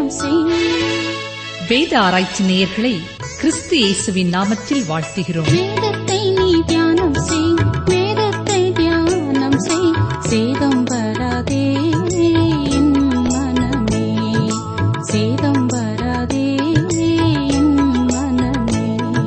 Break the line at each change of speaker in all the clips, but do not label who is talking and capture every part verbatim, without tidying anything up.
தியானம் செய்.
வேத ஆராய்ச்சி நேயர்களை கிறிஸ்து இயேசுவின் நாமத்தில் வாழ்த்துகிறோம்.
வேதத்தை நீ தியானம் செய், வேதத்தை தியானம் செய். சேதம் வராதே என் மனமே, சேதம் வராதே என் மனமே.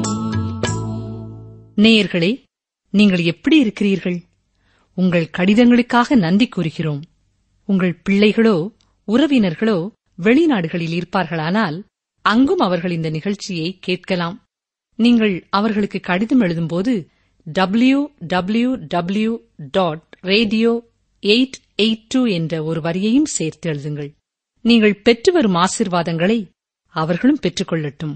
நேயர்களே, நீங்கள் எப்படி இருக்கிறீர்கள்? உங்கள் கடிதங்களுக்காக நன்றி கூறுகிறோம். உங்கள் பிள்ளைகளோ உறவினர்களோ வெளிநாடுகளில் இருப்பார்களானால் அங்கும் அவர்கள் இந்த நிகழ்ச்சியை கேட்கலாம். நீங்கள் அவர்களுக்கு கடிதம் எழுதும்போது W W W dot radio eight eight two என்ற ஒரு வரியையும் சேர்த்து எழுதுங்கள். நீங்கள் பெற்று வரும் ஆசீர்வாதங்களை அவர்களும் பெற்றுக்கொள்ளட்டும்.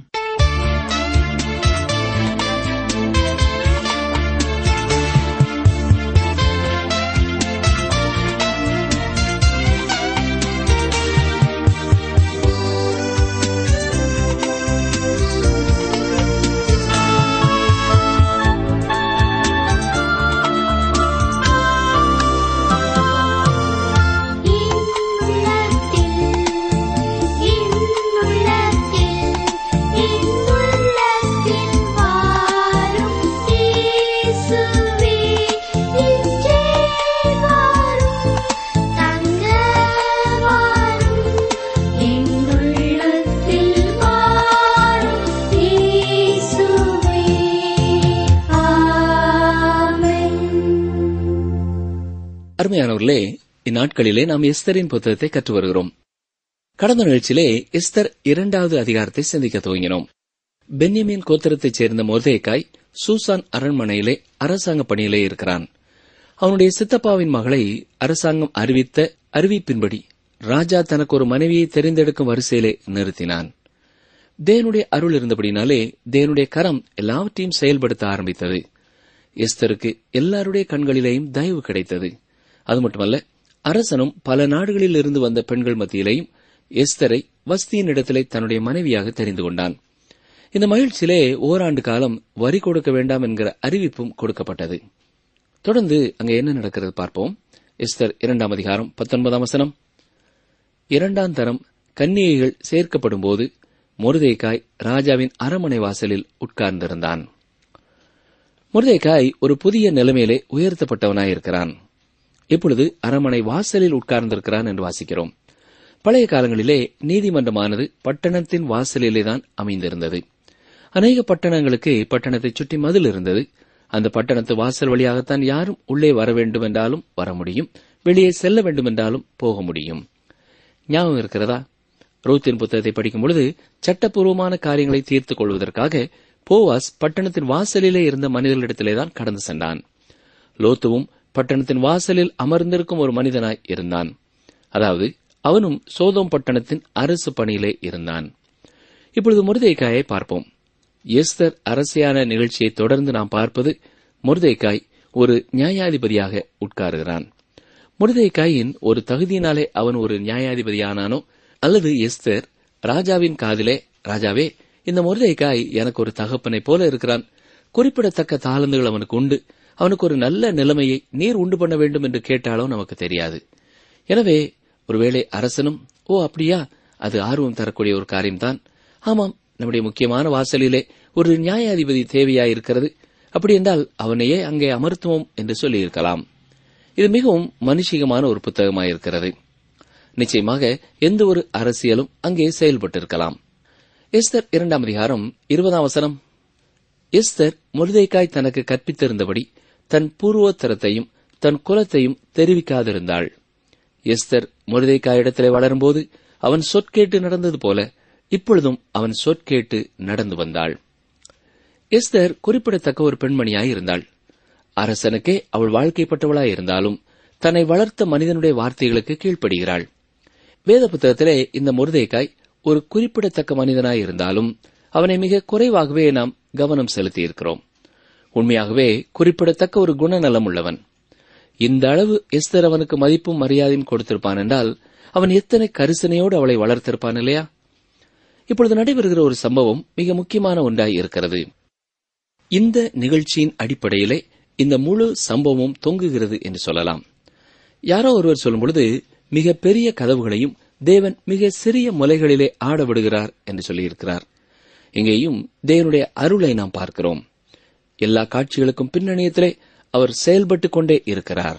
அருமையானவர்களே, இந்நாட்களிலே நாம் எஸ்தரின் புத்தகத்தை கற்று வருகிறோம். கடந்த நிகழ்ச்சியிலே எஸ்தர் இரண்டாவது அதிகாரத்தை சிந்திக்க துவங்கினோம். பென்யமீன் கோத்திரத்தைச் சேர்ந்த மொர்தெகாய் சூசான் அரண்மனையிலே அரசாங்க பணியிலே இருக்கிறான். அவனுடைய சித்தப்பாவின் மகளை அரசாங்கம் அறிவித்த அறிவிப்பின்படி ராஜா தனக்கு ஒரு மனைவியை தெரிந்தெடுக்கும் வரிசையிலே நிறுத்தினான். தேவனுடைய அருள் இருந்தபடினாலே தேவனுடைய கரம் எல்லாவற்றையும் செயல்படுத்த ஆரம்பித்தது. எஸ்தருக்கு எல்லாருடைய கண்களிலேயும் தயவு கிடைத்தது. அது மட்டுமல்ல, அரசனும் பல நாடுகளில் இருந்து வந்த பெண்கள் மத்தியிலேயும் எஸ்தரை வஸ்தியின் இடத்திலே தன்னுடைய மனைவியாக தெரிந்து கொண்டான். இந்த மகிழ்ச்சியிலே ஓராண்டு காலம் வரி கொடுக்க வேண்டாம் என்கிற அறிவிப்பும் கொடுக்கப்பட்டது. தொடர்ந்து அங்கே என்ன நடக்கிறது பார்ப்போம். எஸ்தர் இரண்டாம் அதிகாரம் பத்தொன்பதாம் வசனம். இரண்டாம் தரம் கன்னிகைகள் சேர்க்கப்படும் போது மொர்தெகாய் ராஜாவின் அரண்மனை வாசலில் உட்கார்ந்திருந்தான். மொர்தெகாய் ஒரு புதிய நிலைமையிலே உயர்த்தப்பட்டவனாயிருக்கிறான். இப்பொழுது அரண்மனை வாசலில் உட்கார்ந்திருக்கிறான் என்று வாசிக்கிறோம். பழைய காலங்களிலே நீதிமன்றமானது பட்டணத்தின் வாசலிலேதான் அமைந்திருந்தது. அநேக பட்டணங்களுக்கு பட்டணத்தை சுற்றி மதில் இருந்தது. அந்த பட்டணத்து வாசல் வழியாகத்தான் யாரும் உள்ளே வர வேண்டும் என்றாலும் வர முடியும், வெளியே செல்ல வேண்டும் என்றாலும் போக முடியும். ஞாபகம் இருக்கிறதா? ரூத்தின் புத்தகத்தை படிக்கும் பொழுது சட்டப்பூர்வமான காரியங்களை தீர்த்துக் கொள்வதற்காக போவாஸ் பட்டணத்தின் வாசலிலே இருந்த மனிதர்களிடத்திலேதான் கடந்து சென்றான். லோத்துவும் பட்டணத்தின் வாசலில் அமர்ந்திருக்கும் ஒரு மனிதனாய் இருந்தான். அதாவது அவனும் சோதோம் பட்டணத்தின் அரசு பணியிலே இருந்தான். இப்பொழுது மொர்தெகாயை பார்ப்போம். எஸ்தர் அரசியான நிகழ்ச்சியை தொடர்ந்து நாம் பார்ப்பது மொர்தெகாய் ஒரு நியாயாதிபதியாக உட்காருகிறான். மொர்தெகாயின் ஒரு தகுதியினாலே அவன் ஒரு நியாயாதிபதியானானோ அல்லது எஸ்தர் ராஜாவின் காதிலே, ராஜாவே, இந்த மொர்தெகாய் எனக்கு ஒரு தகப்பனை போல இருக்கிறான், குறிப்பிடத்தக்க தாளந்துகள் அவனுக்கு உண்டு, அவனுக்கு ஒரு நல்ல நிலைமையை நீர் உண்டு பண்ண வேண்டும் என்று கேட்டாலும் நமக்கு தெரியாது. எனவே ஒருவேளை அரசனும், ஓ அப்படியா, அது ஆர்வம் தரக்கூடிய ஒரு காரியம்தான், ஆமாம், நம்முடைய முக்கியமான வாசலிலே ஒரு நியாயாதிபதி தேவையாயிருக்கிறது, அப்படி என்றால் அவனையே அங்கே அமர்த்துவோம் என்று சொல்லியிருக்கலாம். இது மிகவும் மனுஷிகமான ஒரு புத்தகமாயிருக்கிறது. நிச்சயமாக எந்த ஒரு அரசியலும் அங்கே செயல்பட்டிருக்கலாம். எஸ்தர் இரண்டாம் அதிகாரம் இருபதாம் வசனம். எஸ்தர் மொர்தெகாய் தனக்கு கற்பித்திருந்தபடி தன் பூர்வோத்தரத்தையும் தன் குலத்தையும் தெரிவிக்காதிருந்தாள். எஸ்தர் மொர்தெகாயிடத்திலே வளரும்போது அவன் சொற்கேட்டு நடந்தது போல இப்பொழுதும் அவன் சொற்கேட்டு நடந்து வந்தாள். எஸ்தர் குறிப்பிடத்தக்க ஒரு பெண்மணியாய் இருந்தாள். அரசனுக்கே அவள் வாழ்க்கைப்பட்டவளாய் இருந்தாலும் தன்னை வளர்த்த மனிதனுடைய வார்த்தைகளுக்கு கீழ்ப்படுகிறாள். வேத புத்தகத்திலே இந்த மொர்தெகாய் ஒரு குறிப்பிடத்தக்க மனிதனாய் இருந்தாலும் அவனை மிக குறைவாகவே நாம் கவனம் செலுத்தியிருக்கிறோம். உண்மையாகவே குறிப்பிடத்தக்க ஒரு குணநலம் உள்ளவன். இந்த அளவு எஸ்தர் அவனுக்கு மதிப்பும் மரியாதையும் கொடுத்திருப்பான் என்றால் அவன் எத்தனை கரிசனையோடு அவளை வளர்த்திருப்பான் இல்லையா? இப்பொழுது நடைபெறுகிற ஒரு சம்பவம் மிக முக்கியமான ஒன்றாய் இருக்கிறது. இந்த நிகழ்ச்சியின் அடிப்படையிலே இந்த முழு சம்பவமும் தொங்குகிறது என்று சொல்லலாம். யாரோ ஒருவர் சொல்லும் பொழுது மிக பெரிய கதவுகளையும் தேவன் மிக சிறிய முலைகளிலே ஆட விடுகிறார் என்று சொல்லியிருக்கிறார். இங்கேயும் தேவனுடைய அருளை நாம் பார்க்கிறோம். எல்லா காட்சிகளுக்கும் பின்னணியத்திலே அவர் செயல்பட்டுக் கொண்டே இருக்கிறார்.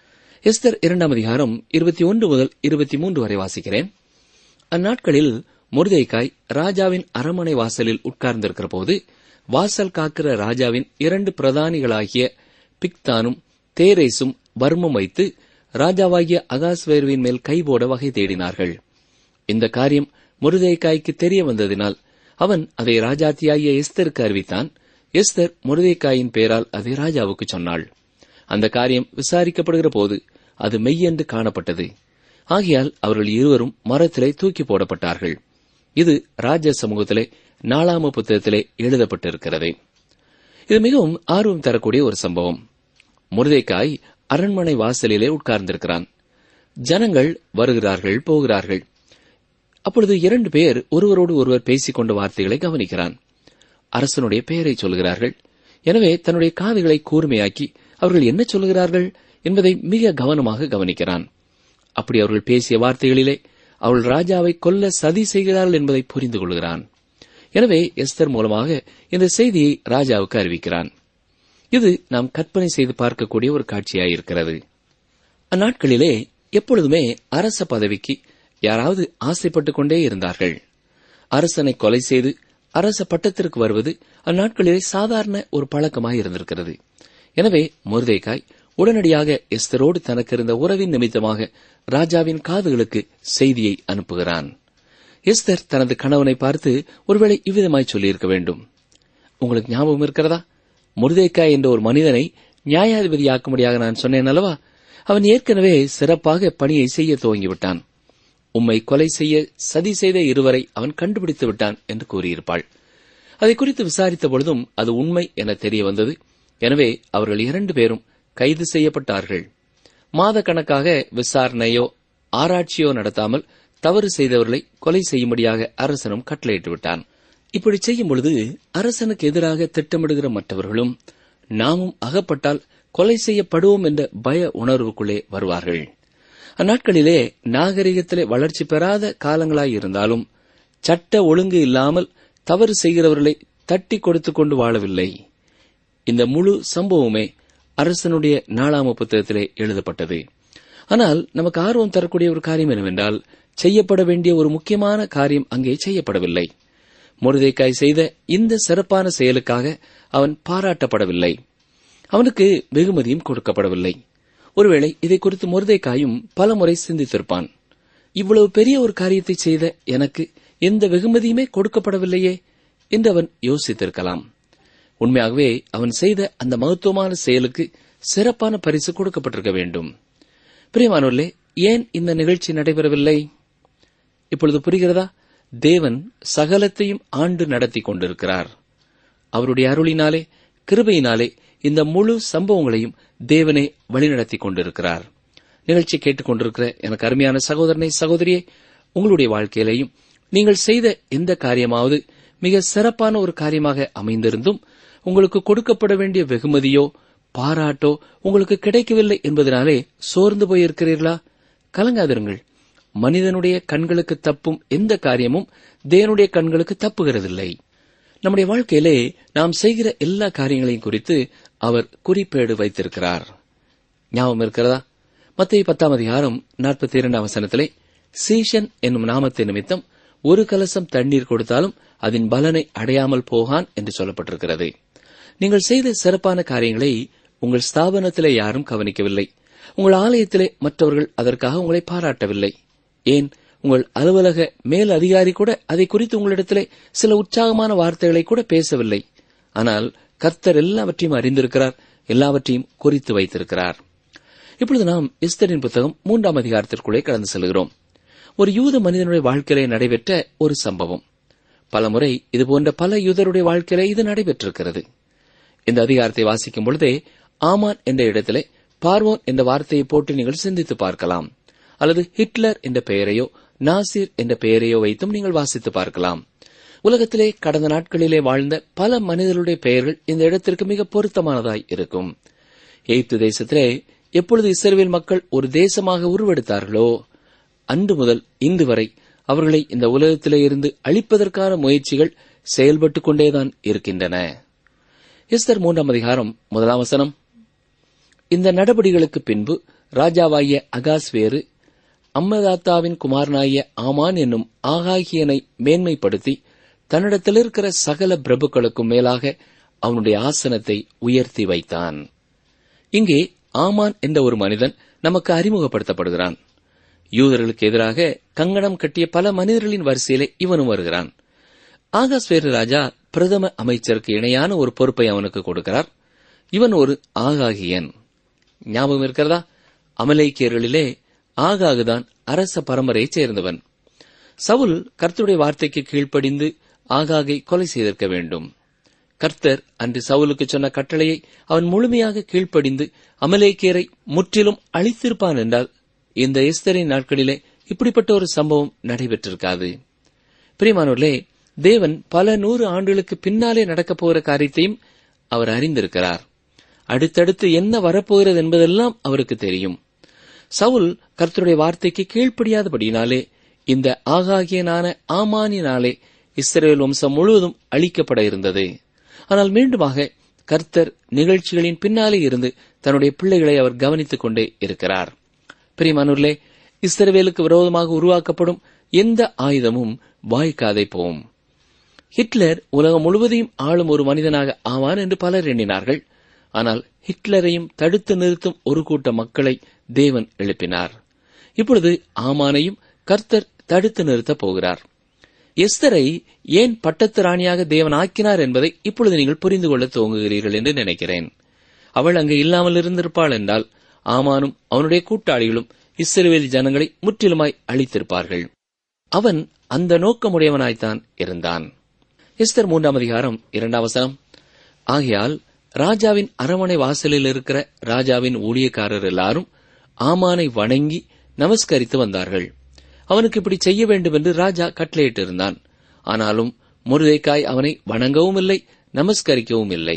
எஸ்தர் இரண்டாம் அதிகாரம் இருபத்தி ஒன்று முதல் இருபத்தி மூன்று வரை வாசிக்கிறேன். அந்நாட்களில் மொர்தெகாய் ராஜாவின் அரண்மனை வாசலில் உட்கார்ந்திருக்கிற போது, வாசல் காக்கிற ராஜாவின் இரண்டு பிரதானிகளாகிய பிக்தானும் தேரேசும் வர்மம் வைத்து ராஜாவாகிய அகாஸ்வேருவின் மேல் கைபோட வகை தேடினார்கள். இந்த காரியம் மொர்தெகாய்க்கு தெரிய வந்ததினால் அவன் அதை ராஜாத்தியாகிய எஸ்தருக்கு அறிவித்தான். எஸ்தர் மொர்தெகாயின் பெயரால் அதை ராஜாவுக்கு சொன்னாள். அந்த காரியம் விசாரிக்கப்படுகிற போது அது மெய்யென்று காணப்பட்டது. ஆகையால் அவர்கள் இருவரும் மரத்திலே தூக்கி போடப்பட்டார்கள். இது ராஜ சமூகத்திலே நாலாம புத்தகத்திலே எழுதப்பட்டிருக்கிறது. இது மிகவும் ஆர்வம் தரக்கூடிய ஒரு சம்பவம். மொர்தெகாய் அரண்மனை வாசலிலே உட்கார்ந்திருக்கிறான். ஜனங்கள் வருகிறார்கள், போகிறார்கள். அப்பொழுது இரண்டு பேர் ஒருவரோடு ஒருவர் பேசிக் கொண்ட வார்த்தைகளை கவனிக்கிறான். அரசனுடைய பெயரை சொல்கிறார்கள். எனவே தன்னுடைய காதுகளை கூர்மையாக்கி அவர்கள் என்ன சொல்கிறார்கள் என்பதை மிக கவனமாக கவனிக்கிறான். அப்படி அவர்கள் பேசிய வார்த்தைகளிலே அவள் ராஜாவை கொல்ல சதி செய்கிறார்கள் என்பதை புரிந்து கொள்கிறான். எனவே எஸ்தர் மூலமாக இந்த செய்தியை ராஜாவுக்கு அறிவிக்கிறான். இது நாம் கற்பனை செய்து பார்க்கக்கூடிய ஒரு காட்சியாயிருக்கிறது. அந்நாட்களிலே எப்பொழுதுமே அரச பதவிக்கு யாராவது ஆசைப்பட்டுக் கொண்டே இருந்தார்கள். அரசனை கொலை செய்து அரச பட்டத்திற்கு வருவது அந்நாட்களிலே சாதாரண ஒரு பழக்கமாக இருந்திருக்கிறது. எனவே மொர்தெகாய் உடனடியாக எஸ்தரோடு தனக்கு இருந்த உறவின் நிமித்தமாக ராஜாவின் காதுகளுக்கு செய்தியை அனுப்புகிறான். எஸ்தர் தனது கணவனை பார்த்து ஒருவேளை இவ்விதமாய் சொல்லியிருக்க வேண்டும். உங்களுக்கு ஞாபகம் இருக்கிறதா? மொர்தெகாய் என்ற ஒரு மனிதனை நியாயாதிபதியாக்கும்படியாக நான் சொன்னேன் அல்லவா? அவன் ஏற்கனவே சிறப்பாக பணியை செய்ய துவங்கிவிட்டான். உம்மை கொலை செய்ய சதி செய்த இருவரை அவன் கண்டுபிடித்து விட்டான் என்று கூறியிருப்பாள். அதை குறித்து விசாரித்த பொழுதும் அது உண்மை என தெரிய வந்தது. எனவே அவர்கள் இரண்டு பேரும் கைது செய்யப்பட்டார்கள். மாத கணக்காக விசாரணையோ ஆராய்ச்சியோ நடத்தாமல் தவறு செய்தவர்களை கொலை செய்யும்படியாக அரசனும் கட்டளையிட்டு விட்டான். இப்படி செய்யும் பொழுது அரசனுக்கு எதிராக திட்டமிடுகிற மற்றவர்களும் நாமும் அகப்பட்டால் கொலை செய்யப்படுவோம் என்ற பய உணர்வுக்குள்ளே வருவார்கள். அந்நாட்களிலே நாகரிகத்திலே வளர்ச்சி பெறாத காலங்களாயிருந்தாலும் சட்ட ஒழுங்கு இல்லாமல் தவறு செய்கிறவர்களை தட்டி கொடுத்துக் கொண்டு வாழவில்லை. இந்த முழு சம்பவமே அரசனுடைய நாளாம புத்தகத்திலே எழுதப்பட்டது. ஆனால் நமக்கு ஆர்வம் தரக்கூடிய ஒரு காரியம் என்னவென்றால், செய்யப்பட வேண்டிய ஒரு முக்கியமான காரியம் அங்கே செய்யப்படவில்லை. மொர்தெகாய் செய்த இந்த சிறப்பான செயலுக்காக அவன் பாராட்டப்படவில்லை. அவனுக்கு வெகுமதியும் கொடுக்கப்படவில்லை. ஒருவேளை இதை குறித்து மொர்தெகாயும் பல முறை சிந்தித்திருப்பான். இவ்வளவு பெரிய ஒரு காரியத்தை செய்த எனக்கு எந்த வெகுமதியுமே கொடுக்கப்படவில்லையே என்று அவன் யோசித்திருக்கலாம். உண்மையாகவே அவன் செய்த அந்த மகத்துவமான செயலுக்கு சிறப்பான பரிசு கொடுக்கப்பட்டிருக்க வேண்டும். பிரியமானவர்களே, ஏன் இந்த நிகழ்ச்சி நடைபெறவில்லை? இப்பொழுது புரிகிறதா? தேவன் சகலத்தையும் ஆண்டு நடத்தி கொண்டிருக்கிறார். அவருடைய அருளினாலே, கிருபையினாலே இந்த முழு சம்பவங்களையும் தேவனே வழிநடத்தி கொண்டிருக்கிறார். நிகழ்ச்சி கேட்டுக் கொண்டிருக்கிற எனக்கு அருமையான சகோதரனை, சகோதரியே, உங்களுடைய வாழ்க்கையிலேயும் நீங்கள் செய்த எந்த காரியமாவது மிக சிறப்பான ஒரு காரியமாக அமைந்திருந்தும் உங்களுக்கு கொடுக்கப்பட வேண்டிய வெகுமதியோ பாராட்டோ உங்களுக்கு கிடைக்கவில்லை என்பதனாலே சோர்ந்து போயிருக்கிறீர்களா? கலங்காதிருங்கள். மனிதனுடைய கண்களுக்கு தப்பும் எந்த காரியமும் தேவனுடைய கண்களுக்கு தப்புகிறதில்லை. நம்முடைய வாழ்க்கையிலே நாம் செய்கிற எல்லா காரியங்களையும் குறித்து அவர் குறிப்பேடு வைத்திருக்கிறார். ஞாபகம் இருக்கிறதா? மத்தேயு பத்தாம் அதிகாரம் நாற்பத்தி இரண்டாம் வசனத்திலே சீஷன் என்னும் நாமத்தை நிமித்தம் ஒரு கலசம் தண்ணீர் கொடுத்தாலும் அதன் பலனை அடையாமல் போகான் என்று சொல்லப்பட்டிருக்கிறது. நீங்கள் செய்த சிறப்பான காரியங்களை உங்கள் ஸ்தாபனத்திலே யாரும் கவனிக்கவில்லை. உங்கள் ஆலயத்திலே மற்றவர்கள் அதற்காக உங்களை பாராட்டவில்லை. ஏன், உங்கள் அலுவலக மேல் அதிகாரி கூட அதை குறித்து உங்களிடத்திலே சில உற்சாகமான வார்த்தைகளை கூட பேசவில்லை. ஆனால் கர்த்தர் எல்லாவற்றையும் அறிந்திருக்கிறார், எல்லாவற்றையும் குறித்து வைத்திருக்கிறார். இப்பொழுது நாம் எஸ்தரின் புத்தகம் மூன்றாம் அதிகாரத்திற்குள்ளே கடந்து செல்கிறோம். ஒரு யூத மனிதனுடைய வாழ்க்கையிலே நடைபெற்ற ஒரு சம்பவம். பலமுறை இதுபோன்ற பல யூதருடைய வாழ்க்கையிலே இது நடைபெற்றிருக்கிறது. இந்த அதிகாரத்தை வாசிக்கும் பொழுதே ஆமான் என்ற இடத்திலே பார்வோன் என்ற வார்த்தையை போட்டு நீங்கள் சிந்தித்து பார்க்கலாம். அல்லது ஹிட்லர் என்ற பெயரையோ நாசிர் என்ற பெயரையோ வைத்தும் நீங்கள் வாசித்து பார்க்கலாம். உலகத்திலே கடந்த நாட்களிலே வாழ்ந்த பல மனிதர்களுடைய பெயர்கள் இந்த இடத்திற்கு மிக பொருத்தமானதாய் இருக்கும். எகிப்து தேசத்திலே எப்பொழுது இஸ்ரவேல் மக்கள் ஒரு தேசமாக உருவெடுத்தார்களோ அன்று முதல் இன்று வரை அவர்களை இந்த உலகத்திலே இருந்து அழிப்பதற்கான முயற்சிகள் செயல்பட்டுக் கொண்டேதான் இருக்கின்றன. எஸ்தர் மூன்றாம் அதிகாரம் முதலாம் வசனம். இந்த நடபடிகளுக்கு பின்பு ராஜாவாகிய அகாஸ்வேரு அம்மதாத்தாவின் குமாரனாகிய ஆமான் என்னும் ஆகாகியனை மேன்மைப்படுத்தி தன்னிடத்தில் இருக்கிற சகல பிரபுக்களுக்கும் மேலாக அவனுடைய ஆசனத்தை உயர்த்தி வைத்தான். இங்கே ஆமான் என்ற ஒரு மனிதன் நமக்கு அறிமுகப்படுத்தப்படுகிறான். யூதர்களுக்கு எதிராக கங்கணம் கட்டிய பல மனிதர்களின் வரிசையிலே இவனும் வருகிறான். ஆகாஸ்வேரு ராஜா பிரதம அமைச்சருக்கு இணையான ஒரு பொறுப்பை அவனுக்கு கொடுக்கிறார். இவன் ஒரு ஆகாகியன். ஞாபகம் இருக்கிறதா? அமலேக்கியர்களிலே ஆகாகுதான் அரச பரம்பரையைச் சேர்ந்தவன். சவுல் கர்த்தருடைய வார்த்தைக்கு கீழ்ப்படிந்து ஆகாகை கொலை செய்திருக்க வேண்டும். கர்த்தர் அன்று சவுலுக்கு சொன்ன கட்டளையை அவன் முழுமையாக கீழ்ப்படிந்து அமலேக்கியரை முற்றிலும் அழித்திருப்பான் என்றால் இந்த எஸ்தரின் நாட்களிலே இப்படிப்பட்ட ஒரு சம்பவம் நடைபெற்றிருக்காது. பிரியமானவர்களே, தேவன் பல நூறு ஆண்டுகளுக்கு பின்னாலே நடக்கப் போகிற காரியத்தையும் அவர் அறிந்திருக்கிறார். அடுத்தடுத்து என்ன வரப்போகிறது என்பதெல்லாம் அவருக்கு தெரியும். சவுல் கர்த்தருடைய வார்த்தைக்கு கீழ்ப்படியாதபடியினாலே இந்த ஆகாகியனான ஆமானினாலே இஸ்ரவேல் வம்சம் முழுவதும் அழிக்கப்பட இருந்தது. ஆனால் மீண்டுமாக கர்த்தர் நிகழ்ச்சிகளின் பின்னாலே இருந்து தன்னுடைய பிள்ளைகளை அவர் கவனித்துக் கொண்டே இருக்கிறார். பிரியமானவர்களே, இஸ்ரவேலுக்கு விரோதமாக உருவாக்கப்படும் எந்த ஆயுதமும் வாய்க்காதே போம். ஹிட்லர் உலகம் முழுவதையும் ஆளும் ஒரு மனிதனாக ஆவான் என்று பலர் எண்ணினார்கள். ஆனால் ஹிட்லரையும் தடுத்து நிறுத்தும் ஒரு கூட்ட மக்களை தேவன் எழுப்பினார். இப்பொழுது ஆமானையும் கர்த்தர் தடுத்து நிறுத்தப் போகிறார். எஸ்தரை ஏன் பட்டத்து ராணியாக தேவன் ஆக்கினார் என்பதை இப்பொழுது நீங்கள் புரிந்து கொள்ள துவங்குகிறீர்கள் என்று நினைக்கிறேன். அவள் அங்கு இல்லாமல் இருந்திருப்பாள் என்றால் ஆமானும் அவனுடைய கூட்டாளிகளும் இஸ்ரவேல் ஜனங்களை முற்றிலுமாய் அழித்திருப்பார்கள். அவன் அந்த நோக்கமுடையவனாய்த்தான் இருந்தான். எஸ்தர் மூன்றாம் அதிகாரம் இரண்டாம் வசனம். ஆகையால் ராஜாவின் அரண்மனை வாசலில் இருக்கிற ராஜாவின் ஊழியக்காரர் எல்லாரும் ஆமானை வணங்கி நமஸ்கரித்து வந்தார்கள். அவனுக்கு இப்படி செய்ய வேண்டும் என்று ராஜா கட்டளையிட்டிருந்தான். ஆனாலும் மொர்தெகாய் அவனை வணங்கவும் இல்லை, நமஸ்கரிக்கவும் இல்லை.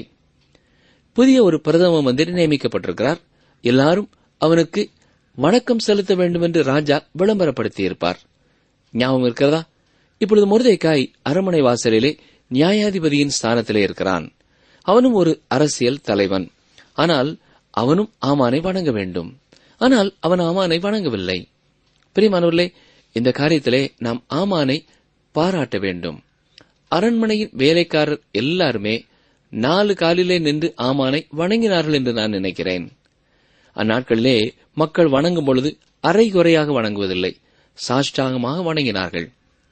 புதிய ஒரு பிரதம மந்திரி நியமிக்கப்பட்டிருக்கிறார். எல்லாரும் அவனுக்கு வணக்கம் செலுத்த வேண்டும் என்று ராஜா விளம்பரப்படுத்தியிருப்பார். ஞாபகம் இருக்கிறதா? இப்பொழுது மொர்தெகாய் அரண்மனை வாசலிலே நியாயாதிபதியின் ஸ்தானத்திலே இருக்கிறான். அவனும் ஒரு அரசியல் தலைவன். ஆனால் அவனும் ஆமானை வணங்க வேண்டும். ஆனால் அவன் ஆமானை வணங்கவில்லை. பிரியமானவர்களே, இந்த காரியத்திலே நாம் ஆமானை பாராட்ட வேண்டும். அரண்மனையின் வேலைக்காரர் எல்லாருமே நாலு காலிலே நின்று ஆமானை வணங்கினார்கள் என்று நான் நினைக்கிறேன். அந்நாட்களிலே மக்கள் வணங்கும் பொழுது அரைகுறையாக வணங்குவதில்லை, சாஷ்டாங்கமாக வணங்கினார்கள்.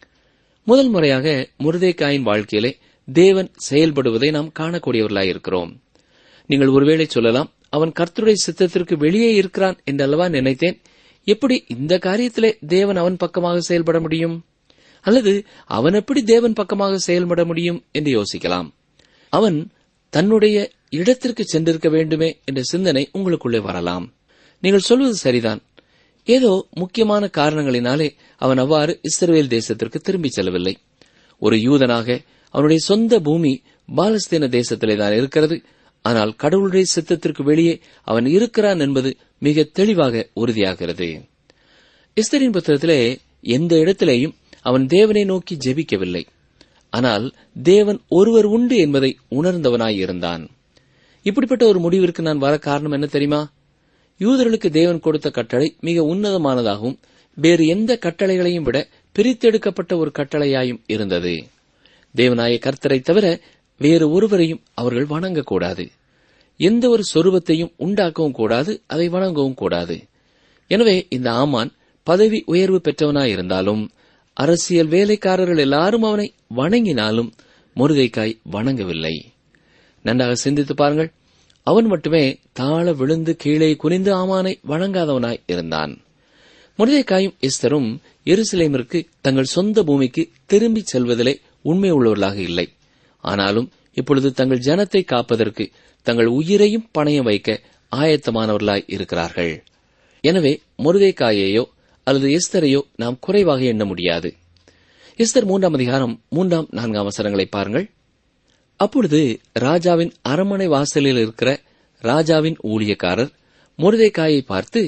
முதல் முறையாக மொர்தெகாயின் வாழ்க்கையிலே தேவன் செயல்படுவதை நாம் காணக்கூடியவர்களாயிருக்கிறோம். நீங்கள் ஒருவேளை சொல்லலாம், அவன் கர்த்தருடைய சித்தத்திற்கு வெளியே இருக்கிறான் என்றல்லவா நினைத்தேன். எப்படி இந்த காரியத்திலே தேவன் அவன் பக்கமாக செயல்பட முடியும்? அல்லது அவன் எப்படி தேவன் பக்கமாக செயல்பட முடியும் என்று யோசிக்கலாம். அவன் தன்னுடைய இடத்திற்கு சென்றிருக்க வேண்டுமே என்ற சிந்தனை உங்களுக்குள்ளே வரலாம். நீங்கள் சொல்வது சரிதான். ஏதோ முக்கியமான காரணங்களினாலே அவன் அவ்வாறு இஸ்ரவேல் தேசத்திற்கு திரும்பிச் செல்லவில்லை. ஒரு யூதனாக அவனுடைய சொந்த பூமி பாலஸ்தீன தேசத்திலே தான் இருக்கிறது. ஆனால் கடவுளுடைய சித்தத்திற்கு வெளியே அவன் இருக்கிறான் என்பது மிக தெளிவாக உறுதியாகிறது. எஸ்தரின் புத்தகத்திலே எந்த இடத்திலேயும் அவன் தேவனை நோக்கி ஜெபிக்கவில்லை. ஆனால் தேவன் ஒருவர் உண்டு என்பதை உணர்ந்தவனாயிருந்தான். இப்படிப்பட்ட ஒரு முடிவிற்கு நான் வர காரணம் என்ன தெரியுமா? யூதர்களுக்கு தேவன் கொடுத்த கட்டளை மிக உன்னதமானதாகவும் வேறு எந்த கட்டளைகளையும் விட பிரித்தெடுக்கப்பட்ட ஒரு கட்டளையாயும் இருந்தது. தேவனாய கர்த்தரை தவிர வேறு ஒருவரையும் அவர்கள் வணங்கக்கூடாது. எந்த ஒரு சொரூபத்தையும் உண்டாக்கவும் கூடாது, அதை வணங்கவும் கூடாது. எனவே இந்த ஆமான் பதவி உயர்வு பெற்றவனாயிருந்தாலும் அரசியல் வேலைக்காரர்கள் எல்லாரும் அவனை வணங்கினாலும் மொர்தெகாய் வணங்கவில்லை. நன்றாக சிந்தித்து பாருங்கள். அவன் மட்டுமே தாழ விழுந்து கீழே குனிந்து ஆமானை வணங்காதவனாய் இருந்தான். மொர்தெகாயும் எஸ்தரும் எருசலேமிற்கு தங்கள் சொந்த பூமிக்கு திரும்பிச் செல்வதிலே உண்மை உள்ளவர்களாக இல்லை. ஆனாலும் இப்பொழுது தங்கள் ஜனத்தை காப்பதற்கு தங்கள் உயிரையும் பணயம் வைக்க ஆயத்தமானவர்களாய் இருக்கிறார்கள். எனவே மொர்தெகாயையோ அல்லது எஸ்தரையோ நாம் குறைவாக எண்ண முடியாது. எஸ்தர் மூன்றாம் அதிகாரம் மூன்றாம் நான்காம் வசனங்களை பாருங்கள். அப்பொழுது ராஜாவின் அரண்மனை வாசலில் இருக்கிற ராஜாவின் ஊழியக்காரர் மொர்தெகாயை பார்த்து,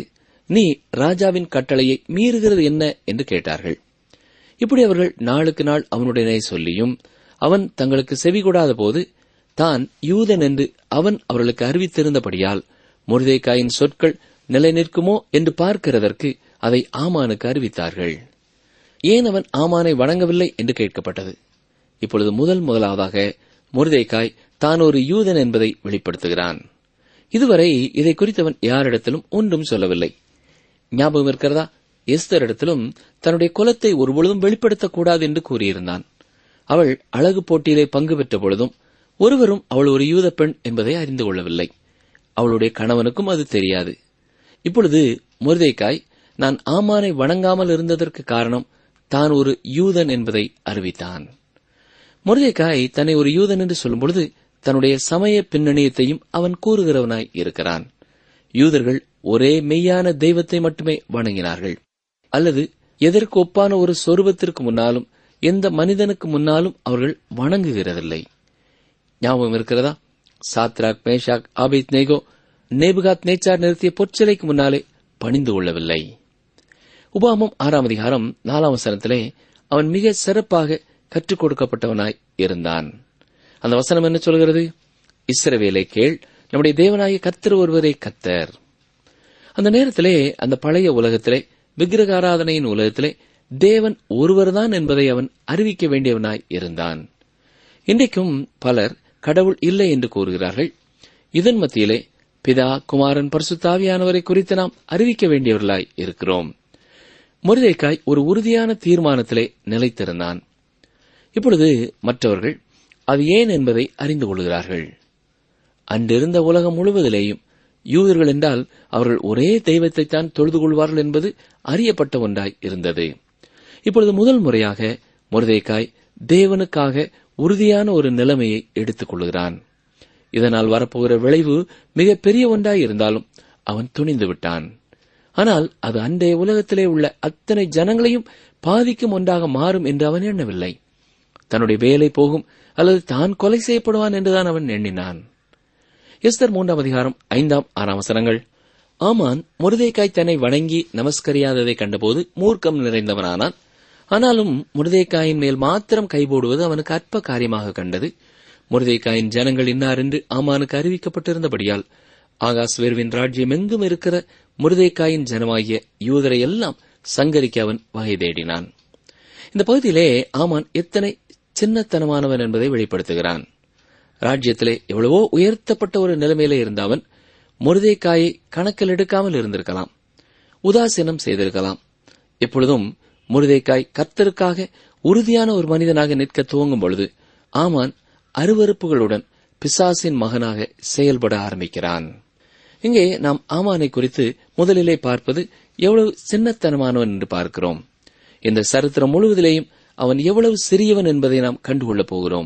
நீ ராஜாவின் கட்டளையை மீறுகிறது என்ன என்று கேட்டார்கள். இப்படி அவர்கள் நாளுக்கு நாள் அவனுடனே சொல்லியும் அவன் தங்களுக்கு செவிகொடாத போது தான் யூதன் என்று அவன் அவர்களுக்கு அறிவித்திருந்தபடியால் மொர்தெகாயின் சொற்கள் நிலை நிற்குமோ என்று பார்க்கிறதற்கு அதை ஆமானுக்கு அறிவித்தார்கள். ஏன் அவன் ஆமானை வணங்கவில்லை என்று கேட்கப்பட்டது. இப்பொழுது முதல் முதலாவதாக மொர்தெகாய் தான் ஒரு யூதன் என்பதை வெளிப்படுத்துகிறான். இதுவரை இதை குறித்தவன் யாரிடத்திலும் ஒன்றும் சொல்லவில்லை. ஞாபகம் இருக்கிறதா? எஸ்தரிடத்திலும் தன்னுடைய குலத்தை ஒருபொழுதும் வெளிப்படுத்தக்கூடாது என்று கூறியிருந்தான். அவள் அழகு போட்டியிலே பங்கு பெற்ற பொழுதும் ஒருவரும் அவள் ஒரு யூத பெண் என்பதை அறிந்து கொள்ளவில்லை. அவளுடைய கணவனுக்கும் அது தெரியாது. இப்பொழுது மொர்தெகாய் நான் ஆமானை வணங்காமல் இருந்ததற்கு காரணம் தான் ஒரு யூதன் என்பதை அறிவித்தான். மொர்தெகாய் தன்னை ஒரு யூதன் என்று சொல்லும் பொழுது தன்னுடைய சமய பின்னணியத்தையும் அவன் கூறுகிறவனாய் இருக்கிறான். யூதர்கள் ஒரே மெய்யான தெய்வத்தை மட்டுமே வணங்கினார்கள், அல்லது எதற்கு ஒப்பான ஒரு சொரூபத்திற்கு முன்னாலும் எந்த மனிதனுக்கு முன்னாலும் அவர்கள் வணங்குகிறதில்லை. ஞாபகம் இருக்கிறதா? சாத்ராக், மேஷாக், ஆபேத்நேகோ நேபுகாத் நேச்சார் நிறுத்திய பொற்சிலைக்கு முன்னாலே பணிந்து கொள்ளவில்லை. உபாகமம் ஆறாம் அதிகாரம் நாலாம் வசனத்திலே அவன் மிக சிறப்பாக கற்றுக் கொடுக்கப்பட்டவனாய் இருந்தான். அந்த வசனம் என்ன சொல்கிறது? இஸ்ரவேலை கேள், நம்முடைய தேவனாய கர்த்தர் ஒருவரே கர்த்தர். அந்த நேரத்திலே அந்த பழைய உலகத்திலே விக்கிரக ஆராதனையின் உலகத்திலே தேவன் ஒருவர்தான் என்பதை அவன் அறிவிக்க வேண்டியவனாய் இருந்தான். இன்றைக்கும் பலர் கடவுள் இல்லை என்று கூறுகிறார்கள். இதன் மத்தியிலே பிதா, குமாரன், பரிசுத்த ஆவியானவரை குறித்து நாம் அறிவிக்க வேண்டியவர்களாய் இருக்கிறோம். மொர்தெகாய் ஒரு உறுதியான தீர்மானத்திலே நிலைத்திருந்தான். இப்பொழுது மற்றவர்கள் அது ஏன் என்பதை அறிந்து கொள்கிறார்கள். அன்றிருந்த உலகம் முழுவதிலேயும் யூதர்கள் என்றால் அவர்கள் ஒரே தெய்வத்தைத்தான் தொழுது கொள்வார்கள் என்பது அறியப்பட்ட ஒன்றாய் இருந்தது. இப்பொழுது முதல் முறையாக மொர்தெகாய் தேவனுக்காக உறுதியான ஒரு நிலைமையை எடுத்துக் கொள்கிறான். இதனால் வரப்போகிற விளைவு மிக பெரிய ஒன்றாய் இருந்தாலும் அவன் துணிந்து விட்டான். ஆனால் அது அன்றைய உலகத்திலே உள்ள அத்தனை ஜனங்களையும் பாதிக்கும் ஒன்றாக மாறும் என்று அவன் எண்ணவில்லை. தன்னுடைய வேலை போகும் அல்லது தான் கொலை செய்யப்படுவான் என்றுதான் அவன் எண்ணினான். எஸ்தர் மூன்றாம் அதிகாரம் ஐந்தாம் ஆறாம் வசனங்கள். ஆமான் மொர்தெகாய் தன்னை வணங்கி நமஸ்கரியாததை கண்டபோது மூர்க்கம் நிறைந்தவனானான். ஆனாலும் மொர்தெகாயின் மேல் மாத்திரம் கைபோடுவது அவனுக்கு அற்ப காரியமாக கண்டது. மொர்தெகாயின் ஜனங்கள் இன்னார் என்று ஆமானுக்கு அறிவிக்கப்பட்டிருந்தபடியால் ஆகாஸ்வேர்வின் ராஜ்யம் எங்கும் இருக்கிற மொர்தெகாயின் ஜனமாகிய யூதரை எல்லாம் சங்கரிக்க அவன் வகை தேடினான். இந்த பகுதியிலே ஆமான் எத்தனை சின்னத்தனமானவன் என்பதை வெளிப்படுத்துகிறான். ராஜ்யத்திலே எவ்வளவோ உயர்த்தப்பட்ட ஒரு நிலைமையிலே இருந்த அவன் மொர்தெகாயை கணக்கில் எடுக்காமல் இருந்திருக்கலாம், உதாசீனம் செய்திருக்கலாம். எப்பொழுதும் மொர்தெகாய் கர்த்தருக்காக உறுதியான ஒரு மனிதனாக நிற்க துவங்கும் பொழுது ஆமான் அருவருப்புகளுடன் பிசாசின் மகனாக செயல்பட ஆரம்பிக்கிறான். இங்கே நாம் ஆமானை குறித்து முதலிலே பார்ப்பது எவ்வளவு சின்னத்தனமானவன் என்று பார்க்கிறோம். இந்த சரித்திரம் முழுவதிலேயும் அவன் எவ்வளவு சிறியவன் என்பதை நாம் கண்டுகொள்ளப் போகிறோம்.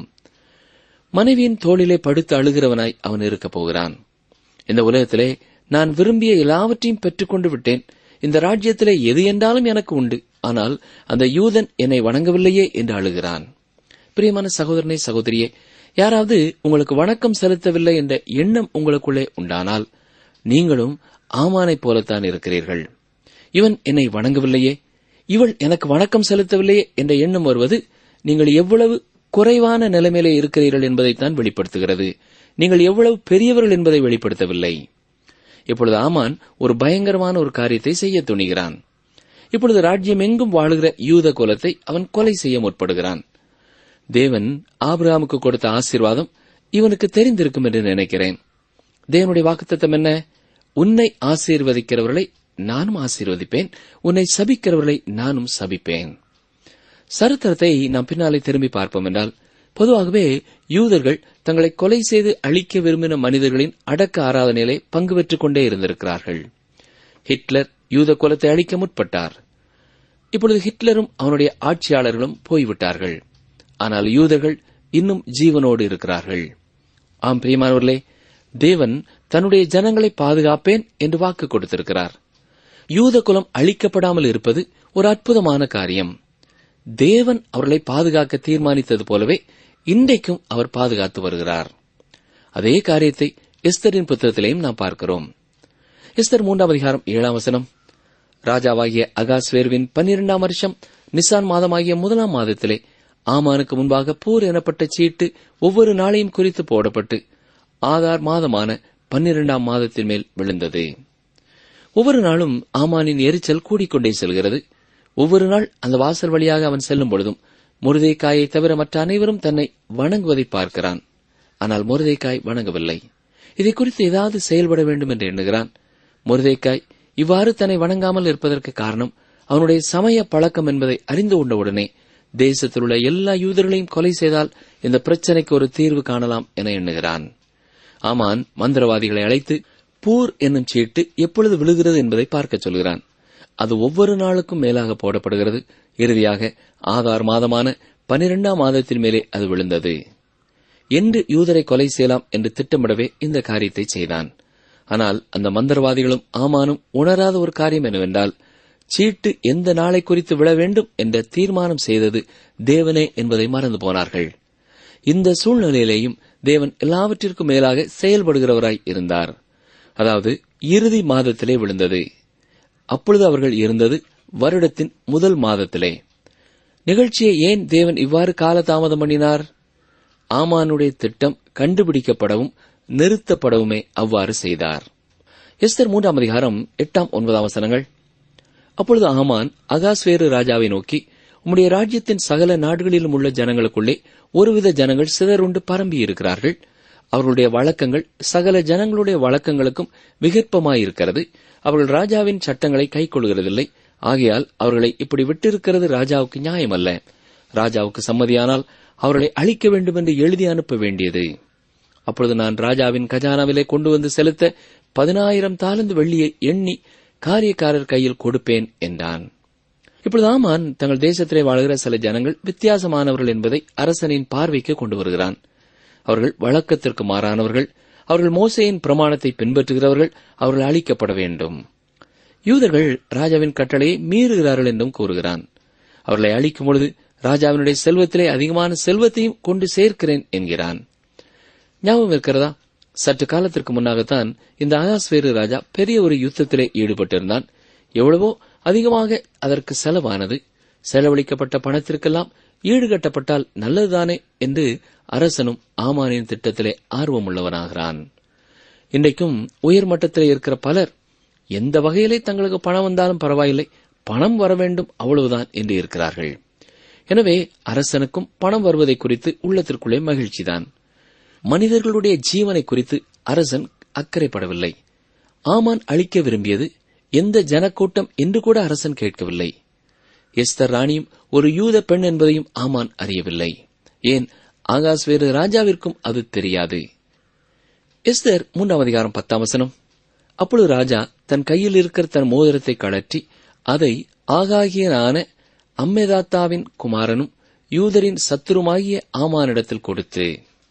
மனைவியின் தோளிலே படுத்து அழுகிறவனாய் அவன் இருக்கப் போகிறான். இந்த உலகத்திலே நான் விரும்பிய எல்லாவற்றையும் பெற்றுக்கொண்டு விட்டேன், இந்த ராஜ்யத்திலே எது என்றாலும் எனக்கு உண்டு, ஆனால் அந்த யூதன் என்னை வணங்கவில்லையே என்று அழுகிறான். பிரியமான சகோதரனே, சகோதரியே, யாராவது உங்களுக்கு வணக்கம் செலுத்தவில்லை என்ற எண்ணம் உங்களுக்குள்ளே உண்டானால் நீங்களும் ஆமானைப் போலத்தான் இருக்கிறீர்கள். இவன் என்னை வணங்கவில்லையே, இவள் எனக்கு வணக்கம் செலுத்தவில்லையே என்ற எண்ணம் வருவது நீங்கள் எவ்வளவு குறைவான நிலைமையிலே இருக்கிறீர்கள் என்பதைத்தான் வெளிப்படுத்துகிறது. நீங்கள் எவ்வளவு பெரியவர்கள் என்பதை வெளிப்படுத்தவில்லை. இப்பொழுது ஆமான் ஒரு பயங்கரமான ஒரு காரியத்தை செய்ய துணிகிறான். இப்பொழுது ராஜ்யம் எங்கும் வாழுகிற யூத குலத்தை அவன் கொலை செய்ய முற்படுகிறான். தேவன் ஆபிரகாமுக்கு கொடுத்த ஆசீர்வாதம் இவனுக்கு தெரிந்திருக்கும் என்று நினைக்கிறேன். தேவனுடைய வாக்குத்தத்தம் என்ன? உன்னை ஆசீர்வதிக்கிறவர்களை நானும் ஆசீர்வதிப்பேன், உன்னை சபிக்கிறவர்களை நானும் சபிப்பேன். சரித்திரத்தை நாம் பின்னாலே திரும்பி பார்ப்போம் என்றால், பொதுவாகவே யூதர்கள் தங்களை கொலை செய்து அழிக்க விரும்பின மனிதர்களின் அடக்க ஆராதனையிலே பங்கு பெற்றுக் கொண்டே இருந்திருக்கிறார்கள். ஹிட்லர் யூத குலத்தை அழிக்க முற்பட்டார். இப்பொழுது ஹிட்லரும் அவனுடைய ஆட்சியாளர்களும் போய்விட்டார்கள். ஆனால் யூதர்கள் இன்னும் ஜீவனோடு இருக்கிறார்கள். ஆம் பிரியமானவர்களே, தேவன் தன்னுடைய ஜனங்களை பாதுகாப்பேன் என்று வாக்கு கொடுத்திருக்கிறார். யூத குலம் அழிக்கப்படாமல் இருப்பது ஒரு அற்புதமான காரியம். தேவன் அவர்களை பாதுகாக்க தீர்மானித்தது போலவே இன்றைக்கும் அவர் பாதுகாத்து வருகிறார். அதே காரியத்தை எஸ்தரின் புத்தகத்திலேயும் நாம் பார்க்கிறோம். எஸ்தர் மூன்றாம் அதிகாரம் ஏழாம் வசனம். ராஜாவாகிய அகாஸ்வேருவின் பன்னிரண்டாம் வருஷம் நிசான் மாதமாகிய முதலாம் மாதத்திலே ஆமானுக்கு முன்பாக பூர் எனப்பட்ட சீட்டு ஒவ்வொரு நாளையும் குறித்து போடப்பட்டு ஆதார் மாதமான பன்னிரண்டாம் மாதத்தின் மேல் விழுந்தது. ஒவ்வொரு நாளும் ஆமானின் எரிச்சல் கூடிக்கொண்டே செல்கிறது. ஒவ்வொரு நாள் அந்த வாசல் வழியாக அவன் செல்லும் பொழுதும் மொர்தெகாயை தவிர மற்ற அனைவரும் தன்னை வணங்குவதை பார்க்கிறான். ஆனால் மொர்தெகாய் வணங்கவில்லை. இதை குறித்து ஏதாவது செயல்பட வேண்டும் என்று எண்ணுகிறான். மொர்தெகாய் இவ்வாறு தன்னை வணங்காமல் இருப்பதற்கு காரணம் அவனுடைய சமய பழக்கம் என்பதை அறிந்து கொண்டவுடனே தேசத்தில் உள்ள எல்லா யூதர்களையும் கொலை செய்தால் இந்த பிரச்சனைக்கு ஒரு தீர்வு காணலாம் என எண்ணுகிறான். ஆமான் மந்திரவாதிகளை அழைத்து பூர் என்னும் சீட்டு எப்பொழுது விழுகிறது என்பதை பார்க்க சொல்கிறான். அது ஒவ்வொரு நாளுக்கும் மேலாக போடப்படுகிறது. இறுதியாக ஆதார் மாதமான பனிரெண்டாம் மாதத்தின் மேலே அது விழுந்தது. என்று யூதரை கொலை செய்யலாம் என்று திட்டமிடவே இந்த காரியத்தை செய்தான். ஆனால் அந்த மந்திரவாதிகளும் ஆமானும் உணராத ஒரு காரியம் என்னவென்றால், சீட்டு எந்த நாளை குறித்து விழ வேண்டும் என்ற தீர்மானம் செய்தது தேவனே என்பதை மறந்து போனார்கள். இந்த சூழ்நிலையிலேயும் தேவன் எல்லாவற்றிற்கும் மேலாக செயல்படுகிறவராய் இருந்தார். அதாவது இறுதி மாதத்திலே விழுந்தது. அப்பொழுது அவர்கள் இருந்தது வருடத்தின் முதல் மாதத்திலே. நிகழ்ச்சியை ஏன் தேவன் இவ்வாறு காலதாமதம் பண்ணினார்? ஆமானுடைய திட்டம் கண்டுபிடிக்கப்படவும் நிறுத்தப்படவுமே அவ்வாறு செய்தார். எஸ்தர் மூன்றாம் அதிகாரம் எட்டாம் ஒன்பதாம் வசனங்கள். அப்பொழுது ஆமான் அகாஸ்வேரு ராஜாவை நோக்கி, உம்முடைய ராஜ்யத்தின் சகல நாடுகளிலும் உள்ள ஜனங்களுக்குள்ளே ஒருவித ஜனங்கள் சிதறுண்டு பரம்பி இருக்கிறார்கள். அவர்களுடைய வழக்கங்கள் சகல ஜனங்களுடைய வழக்கங்களுக்கும் விகற்பமாயிருக்கிறது. அவர்கள் ராஜாவின் சட்டங்களை கைக்கொள்கிறதில்லை. ஆகையால் அவர்களை இப்படி விட்டிருக்கிறது ராஜாவுக்கு நியாயமல்ல. ராஜாவுக்கு சம்மதியானால் அவர்களை அழிக்க வேண்டும் என்று எழுதி அனுப்ப வேண்டியது. அப்பொழுது நான் ராஜாவின் கஜானாவிலே கொண்டு வந்து செலுத்த பதினாயிரம் தாலந்து வெள்ளியை எண்ணி காரியக்காரர் கையில் கொடுப்பேன் என்றான். இப்பொழுது ஆமான் தங்கள் தேசத்திலே வாழ்கிற சில ஜனங்கள் வித்தியாசமானவர்கள் என்பதை அரசனின் பார்வைக்கு கொண்டு வருகிறான். அவர்கள் வழக்கத்திற்கு மாறானவர்கள். அவர்கள் மோசேயின் பிரமாணத்தை பின்பற்றுகிறவர்கள். அவர்கள் அழிக்கப்பட வேண்டும். யூதர்கள் ராஜாவின் கட்டளையை மீறுகிறார்கள் என்றும் கூறுகிறான். அவர்களை அழிக்கும் பொழுது ராஜாவினுடைய செல்வத்திலே அதிகமான செல்வத்தையும் கொண்டு சேர்க்கிறேன் என்கிறான். ஞாபகம் இருக்கிறதா? சற்று காலத்திற்கு முன்னாகத்தான் இந்த அகாஸ்வேரு ராஜா பெரிய ஒரு யுத்தத்திலே ஈடுபட்டிருந்தான். எவ்வளவோ அதிகமாக அதற்கு செலவானது. செலவழிக்கப்பட்ட பணத்திற்கெல்லாம் ஈடுகட்டப்பட்டால் நல்லதுதானே என்று அரசனும் ஆமானின் திட்டத்திலே ஆர்வமுள்ளவனாகிறான். இன்றைக்கும் உயர்மட்டத்திலே இருக்கிற பலர் எந்த வகையிலே தங்களுக்கு பணம் வந்தாலும் பரவாயில்லை, பணம் வர வேண்டும் அவ்வளவுதான் என்று இருக்கிறார்கள். எனவே அரசனுக்கும் பணம் வருவதை குறித்து உள்ளத்திற்குள்ளே மகிழ்ச்சிதான். மனிதர்களுடைய ஜீவனை குறித்து அரசன் அக்கறைப்படவில்லை. ஆமான் அழிக்க விரும்பியது எந்த ஜனக்கூட்டம் என்று கூட அரசன் கேட்கவில்லை. எஸ்தர் ராணியும் ஒரு யூத பெண் என்பதையும் ஆமான் அறியவில்லை. ஏன், ஆகாஸ்வேரு ராஜாவிற்கும் அது தெரியாது. எஸ்தர் மூன்றாம் அதிகாரம் பத்தாம் வசனம். அப்பொழுது ராஜா தன் கையில் இருக்கிற தன் மோதிரத்தை கழற்றி அதை ஆகாகியனான அம்மெதாத்தாவின் குமாரனும் யூதரின் சத்துருமாகிய ஆமானிடத்தில் கொடுத்து,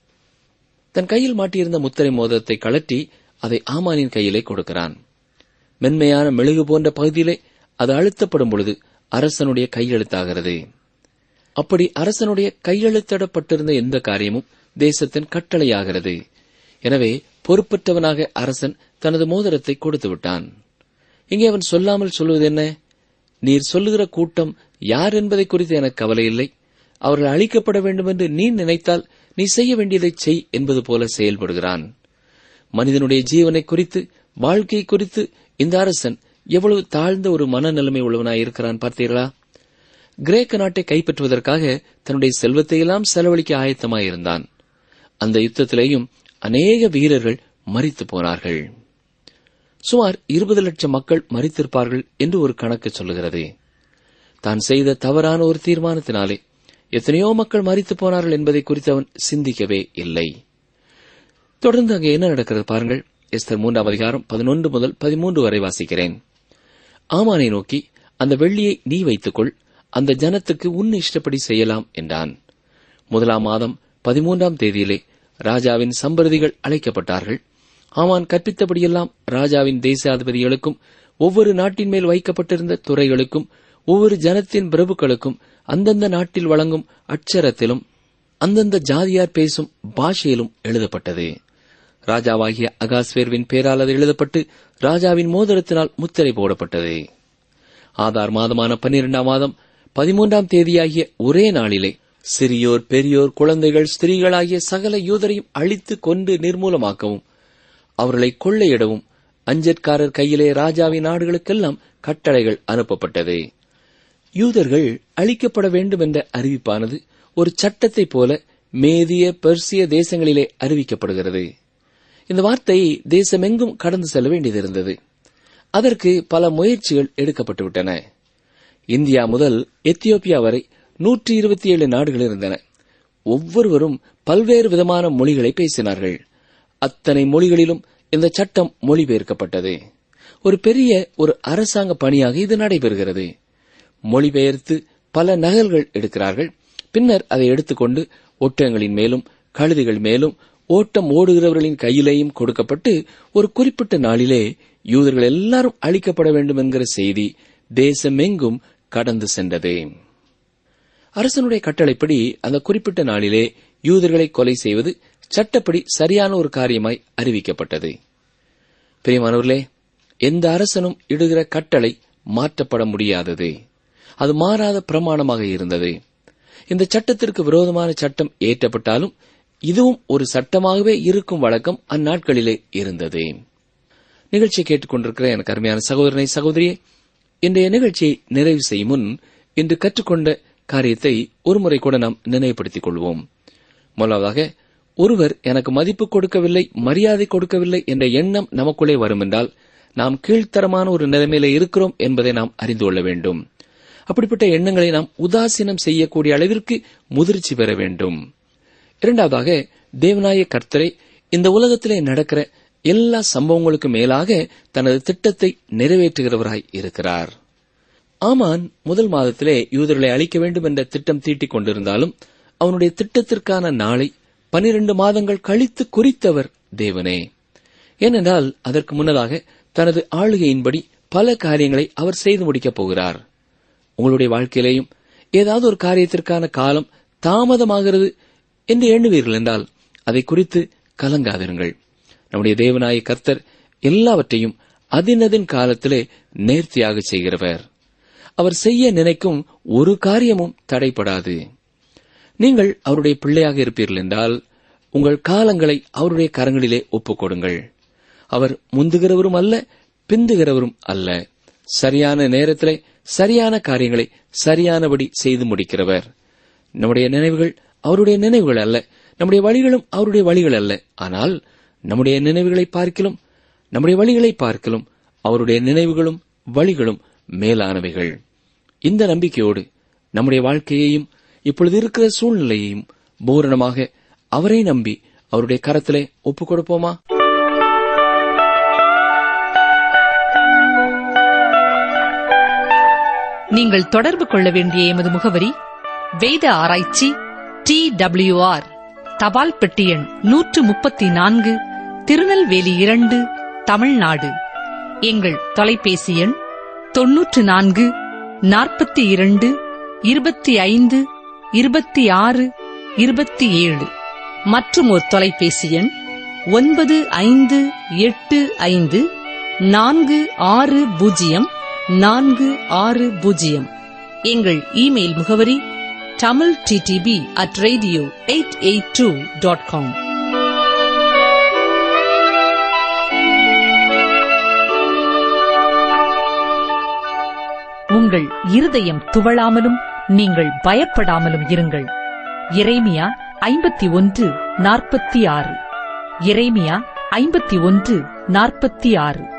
தன் கையில் மாட்டியிருந்த முத்திரை மோதிரத்தை கழற்றி அதை ஆமானின் கையிலே கொடுக்கிறான். மென்மையான மெழுகு போன்ற பகுதியிலே அது அழுத்தப்படும் பொழுது அரசனுடைய கையெழுத்தாகிறது. அப்படி அரசனுடைய கையெழுத்திடப்பட்டிருந்த எந்த காரியமும் தேசத்தின் கட்டளையாகிறது. எனவே பொறுப்பற்றவனாக அரசன் தனது மோதிரத்தை கொடுத்து விட்டான். இங்கே அவன் சொல்லாமல் சொல்வது என்ன? நீர் சொல்லுகிற கூட்டம் யார் என்பதை குறித்து எனக்கு கவலை இல்லை. அவர்கள் அழிக்கப்பட வேண்டும் என்று நீ நினைத்தால் நீ செய்ய வேண்டியதை செய் என்பது போல செயல்படுகிறான். மனிதனுடைய ஜீவனை குறித்து, வாழ்க்கை குறித்து இந்த அரசன் எவ்வளவு தாழ்ந்த ஒரு மனநிலைமை உள்ளவனாயிருக்கிறான் பார்த்தீர்களா? கிரேக்க நாட்டை கைப்பற்றுவதற்காக தன்னுடைய செல்வத்தையெல்லாம் செலவழிக்க ஆயத்தமாயிருந்தான். அந்த யுத்தத்திலேயும் அநேக வீரர்கள் மரித்து போனார்கள். சுமார் இருபது லட்சம் மக்கள் மரித்திருப்பார்கள் என்று ஒரு கணக்கு சொல்லுகிறது. தான் செய்த தவறான ஒரு தீர்மானத்தினாலே எத்தனையோ மக்கள் மரித்து போனார்கள் என்பதை குறித்து அவன் சிந்திக்கவே இல்லை. தொடர்ந்து அங்கே என்ன நடக்கிறது பாருங்கள். எஸ்தர் மூன்றாம் அதிகாரம் பதினொன்று முதல் பதிமூன்று வரை வாசிக்கிறேன். ஆமானை நோக்கி, அந்த வெள்ளியை நீ வைத்துக்கொள், அந்த ஜனத்துக்கு உன் இஷ்டப்படி செய்யலாம் என்றான். முதலாம் மாதம் பதிமூன்றாம் தேதியிலே ராஜாவின் சம்பிரதிகள் அழைக்கப்பட்டார்கள். ஆமான் கற்பித்தபடியெல்லாம் ராஜாவின் தேசாதிபதிகளுக்கும் ஒவ்வொரு நாட்டின் மேல் வைக்கப்பட்டிருந்த துறைகளுக்கும் ஒவ்வொரு ஜனத்தின் பிரபுக்களுக்கும் அந்தந்த நாட்டில் வழங்கும் அட்சரத்திலும் அந்தந்த ஜாதியார் பேசும் பாஷையிலும் எழுதப்பட்டது. ராஜாவாகிய அகாஸ்வேருவின் பேரால் அது எழுதப்பட்டு ராஜாவின் மோதிரத்தினால் முத்திரை போடப்பட்டது. ஆதார் மாதமான பன்னிரெண்டாம் மாதம் பதிமூன்றாம் தேதியாகிய ஒரே நாளிலே சிறியோர் பெரியோர் குழந்தைகள் ஸ்திரீகளாகிய சகல யூதரையும் அழித்து கொண்டு நிர்மூலமாக்கவும் அவர்களை கொள்ளையிடவும் அஞ்சற்காரர் கையிலே ராஜாவின் நாடுகளுக்கெல்லாம் கட்டளைகள் அனுப்பப்பட்டது. யூதர்கள் அழிக்கப்பட வேண்டும் என்ற அறிவிப்பானது ஒரு சட்டத்தைப் போல மேதிய பெர்சிய தேசங்களிலே அறிவிக்கப்படுகிறது. இந்த வார்த்தை தேசமெங்கும் கடந்து செல்ல வேண்டியதிருந்தது. அதற்கு பல முயற்சிகள் எடுக்கப்பட்டுவிட்டன. இந்தியா முதல் எத்தியோப்பியா வரை நூற்றி இருபத்தி ஏழு நாடுகள் இருந்தன. ஒவ்வொருவரும் பல்வேறு விதமான மொழிகளை பேசினார்கள். அத்தனை மொழிகளிலும் இந்த சட்டம் மொழிபெயர்க்கப்பட்டது. ஒரு பெரிய ஒரு அரசாங்க பணியாக இது நடைபெறுகிறது. மொழிபெயர்த்து பல நகல்கள் எடுக்கிறார்கள். பின்னர் அதை எடுத்துக்கொண்டு ஒட்டகங்களின் மேலும் கழுதைகள் மேலும் ஓட்டம் ஓடுகிறவர்களின் கையிலேயும் கொடுக்கப்பட்டு ஒரு குறிப்பிட்ட நாளிலே யூதர்கள் எல்லாரும் அழிக்கப்பட வேண்டும் என்கிற செய்தி தேசமெங்கும் கடந்து சென்றது. அரசனுடைய கட்டளைப்படி அந்த குறிப்பிட்ட நாளிலே யூதர்களை கொலை செய்வது சட்டப்படி சரியான ஒரு காரியமாய் அறிவிக்கப்பட்டது. பிரியமானவர்களே, எந்த அரசனும் இடுகிற கட்டளை மாற்றப்பட முடியாதது. அது மாறாத பிரமாணமாக இருந்தது. இந்த சட்டத்திற்கு விரோதமான சட்டம் ஏற்றப்பட்டாலும் இதுவும் ஒரு சட்டமாகவே இருக்கும் வழக்கம் அந்நாட்களிலே இருந்தது. நிகழ்ச்சியை கேட்டுக்கொண்டிருக்கிற எனக்கு அருமையான சகோதரனை சகோதரியே, இன்றைய நிகழ்ச்சியை நிறைவு செய்யும் முன் இன்று கற்றுக்கொண்ட காரியத்தை ஒருமுறை கூட நாம் நினைவுபடுத்திக் கொள்வோம். முதலாவதாக, ஒருவர் எனக்கு மதிப்பு கொடுக்கவில்லை, மரியாதை கொடுக்கவில்லை என்ற எண்ணம் நமக்குள்ளே வரும் என்றால் நாம் கீழ்த்தரமான ஒரு நிலைமையில இருக்கிறோம் என்பதை நாம் அறிந்து கொள்ள வேண்டும். அப்படிப்பட்ட எண்ணங்களை நாம் உதாசீனம் செய்யக்கூடிய அளவிற்கு முதிர்ச்சி பெற வேண்டும். இரண்டாவதாக, தேவனாய கர்த்தரை இந்த உலகத்திலே நடக்கிற எல்லா சம்பவங்களுக்கு மேலாக தனது திட்டத்தை நிறைவேற்றுகிறவராய் இருக்கிறார். ஆமான் முதல் மாதத்திலே யூதர்களை அழிக்க வேண்டும் என்ற திட்டம் தீட்டிக் கொண்டிருந்தாலும் அவனுடைய திட்டத்திற்கான நாளை பனிரண்டு மாதங்கள் கழித்து குறித்தவர் தேவனே. ஏனென்றால் அதற்கு முன்னதாக தனது ஆளுகையின்படி பல காரியங்களை அவர் செய்து முடிக்கப் போகிறார். உங்களுடைய வாழ்க்கையிலேயும் ஏதாவது ஒரு காரியத்திற்கான காலம் தாமதமாகிறது என்று எண்ணுவீர்கள் என்றால் அதை குறித்து கலங்காதிருங்கள். நம்முடைய தேவனாய கர்த்தர் எல்லாவற்றையும் அதினதின் காலத்திலே நேர்த்தியாக செய்கிறவர். அவர் செய்ய நினைக்கும் ஒரு காரியமும் தடைப்படாது. நீங்கள் அவருடைய பிள்ளையாக இருப்பீர்கள் என்றால் உங்கள் காலங்களை அவருடைய கரங்களிலே ஒப்புக் கொடுங்கள். அவர் முந்துகிறவரும் அல்ல, பிந்துகிறவரும் அல்ல. சரியான நேரத்திலே சரியான காரியங்களை சரியானபடி செய்து முடிக்கிறவர். நம்முடைய நினைவுகள் அவருடைய நினைவுகள் அல்ல, நம்முடைய வழிகளும் அவருடைய வழிகள் அல்ல. ஆனால் நம்முடைய நினைவுகளை பார்க்கிலும் நம்முடைய வழிகளை பார்க்கிலும் அவருடைய நினைவுகளும் வழிகளும் மேலானவைகள். இந்த நம்பிக்கையோடு நம்முடைய வாழ்க்கையையும் இப்பொழுது இருக்கிற சூழ்நிலையையும் பூரணமாக அவரை நம்பி அவருடைய கரத்திலே ஒப்புக் கொடுப்போமா?
நீங்கள் தொடர்பு கொள்ள வேண்டிய எமது முகவரி வேத ஆராய்ச்சி டி டபிள்யூ ஆர் தபால் பெட்டி எண் நூற்று முப்பத்தி நான்கு, திருநெல்வேலி இரண்டு, தமிழ்நாடு. எங்கள் தொலைபேசி எண் தொன்னூற்று நான்கு நாற்பத்தி இரண்டு இருபத்தி ஐந்து இருபத்தி ஆறு இருபத்தி ஏழு. மற்றும் ஒரு தொலைபேசி எண் ஒன்பது ஐந்து எட்டு ஐந்து நான்கு ஆறு பூஜ்ஜியம் நான்கு ஆறு பூஜ்ஜியம். எங்கள் இமெயில் முகவரி Tamil DTP at radio eight eight two dot com. உங்கள் இருதயம் துவளாமலும் நீங்கள் பயப்படாமலும் இருங்கள். எரேமியா ஐம்பத்தி ஒன்று நாற்பத்தி ஆறு. எரேமியா ஐம்பத்தி ஒன்று நாற்பத்தி ஆறு.